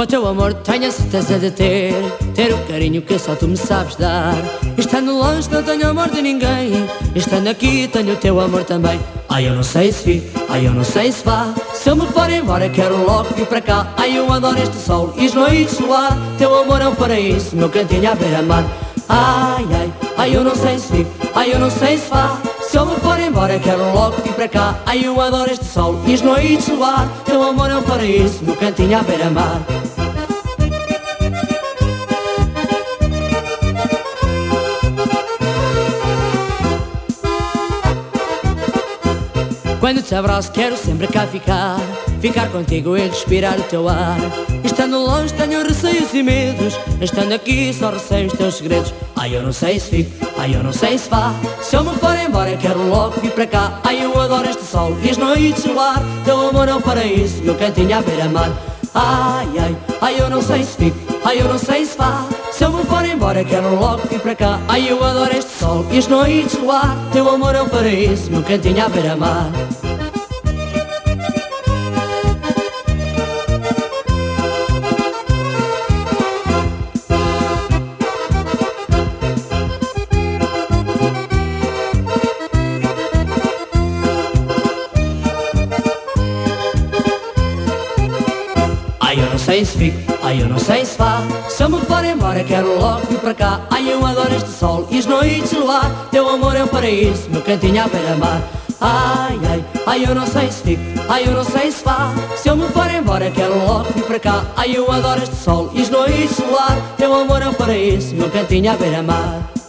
o teu amor tenho a certeza de ter o carinho que só tu me sabes dar. Estando longe não tenho amor de ninguém, estando aqui tenho o teu amor também. Ai, eu não sei se fico, ai, eu não sei se vá. Se eu me for embora quero logo vir para cá. Ai, eu adoro este sol e as noites no ar. Teu amor é um paraíso, meu cantinho à beira-mar. Ai, ai, ai, eu não sei se fico, ai, eu não sei se vá. Se eu me for embora quero logo vir para cá. Ai, eu adoro este sol e as noites no ar. Teu amor é um paraíso, meu cantinho à beira-mar. Quando te abraço quero sempre cá ficar, ficar contigo e respirar o teu ar. Estando longe tenho receios e medos, estando aqui só receio os teus segredos. Ai, eu não sei se fico, ai, eu não sei se vá. Se eu me for embora quero logo vir para cá. Ai, eu adoro este sol e as noites no ar. Teu amor é um paraíso, meu cantinho à beira-mar. Ai, ai, ai, eu não sei se fico, ai, eu não sei se vá. Se eu me for embora quero logo vir para cá. Ai, eu adoro este sol e as noites no ar. Teu amor é um paraíso, meu cantinho à beira-mar. Ai, eu não sei se fico, ai, eu não sei se vá. Se eu me for embora quero logo vir para cá. Ai, eu adoro este sol e as noites no ar. Teu amor é um paraíso, meu cantinho à beira-mar. Ai, ai, ai, eu não sei se fico, ai, eu não sei se vá. Se eu me for embora quero logo vir para cá. Ai, eu adoro este sol e as noites no ar. Teu amor é um paraíso, meu cantinho à beira-mar.